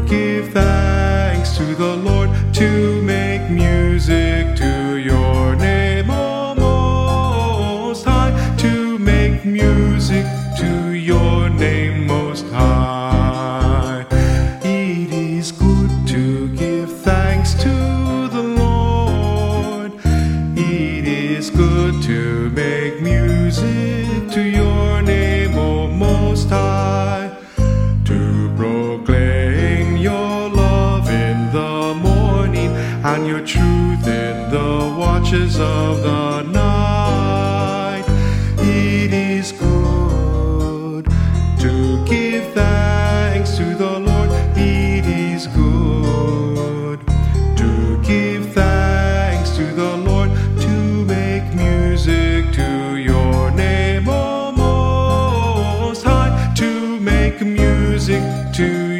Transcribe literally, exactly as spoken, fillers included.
give thanks to the Lord, to make music to your name, O Most High, to make music to your name, Most High. It is good to give thanks to the Lord. It is good to make music to your name, O Most High, to proclaim your love in the morning and your truth in the watches of the night. It is good to give thanks to the Lord. It is good to give thanks to the Lord, to make music to your name, O Most High, to make music to